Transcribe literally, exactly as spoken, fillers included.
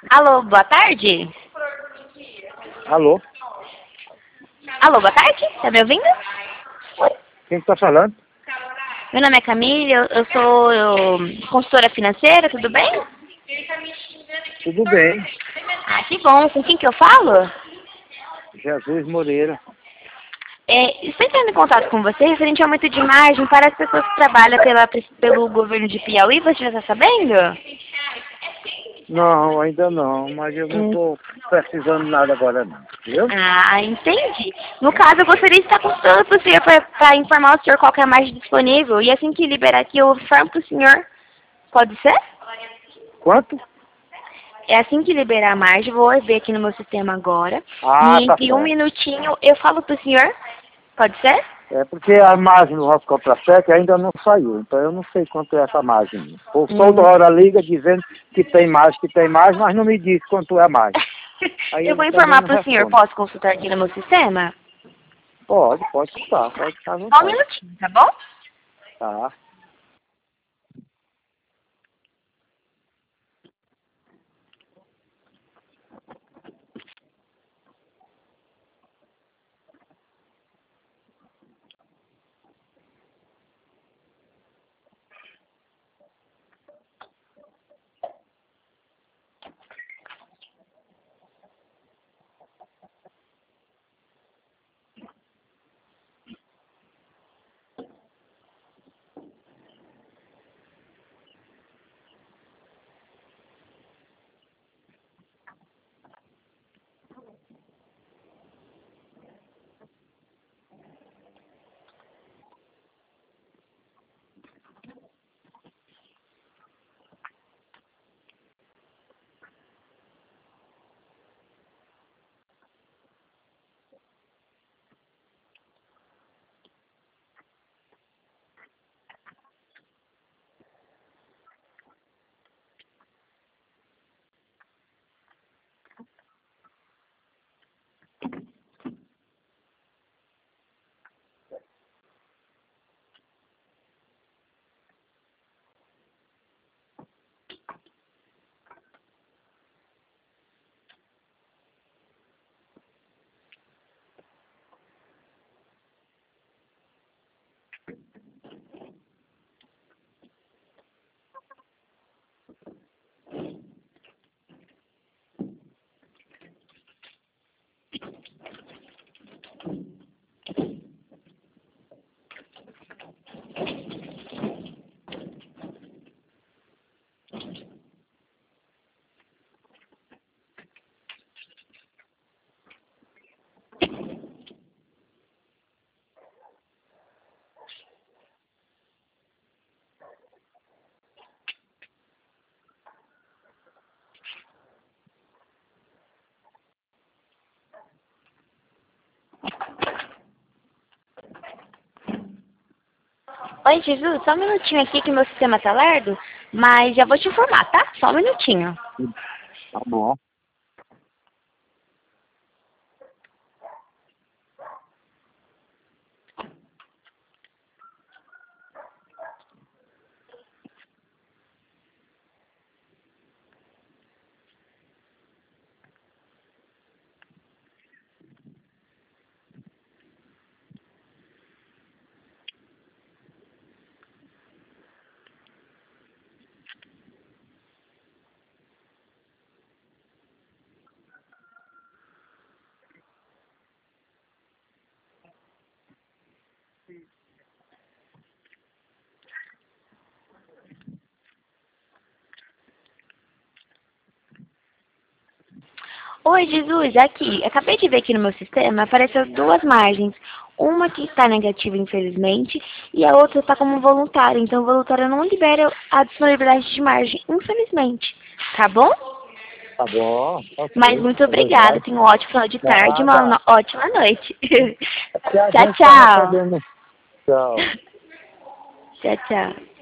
Alô, boa tarde? Alô? Alô, boa tarde? Tá me ouvindo? Quem está falando? Meu nome é Camille, eu, eu sou eu, consultora financeira, tudo bem? Tudo bem. Ah, que bom. Com quem que eu falo? Jesus Moreira. É, estou entrando em contato com você referente ao aumento de margem para as pessoas que trabalham pela, pelo governo de Piauí, você já está sabendo? Não, ainda não, mas eu não Hum. estou precisando de nada agora não, viu? Ah, entendi. No caso, eu gostaria de estar consultando para o senhor para informar o senhor qual que é a margem disponível. E assim que liberar aqui, eu informo para o senhor. Pode ser? Quanto? É assim que liberar a margem, vou ver aqui no meu sistema agora. Ah, E tá entre um certo. minutinho eu falo para o senhor. Pode ser? É porque a margem do nosso Coprasec ainda não saiu, então eu não sei quanto é essa margem. O povo toda Hum. hora liga dizendo que tem mais, que tem mais, mas não me diz quanto é a margem. Aí Eu eu vou também informar não para o senhor. respondo. Posso consultar aqui no meu sistema? Pode, pode estar, pode estar à Só um vontade. minutinho, tá bom? Tá. Oi, Jesus, só um minutinho aqui que meu sistema tá lerdo, mas já vou te informar, tá? Só um minutinho. Tá bom. Oi, Jesus, aqui. Acabei de ver aqui no meu sistema, apareceu duas margens. Uma que está negativa, infelizmente, e a outra está como voluntária. Então, o voluntário não libera a disponibilidade de margem, infelizmente. Tá bom? Tá bom, Mas ok. muito obrigada. Obrigado. Tenha um ótimo final de tarde e uma Nada. no- ótima noite. É porque a Tchau, gente está tchau. recebendo. Tchau. Tchau, tchau.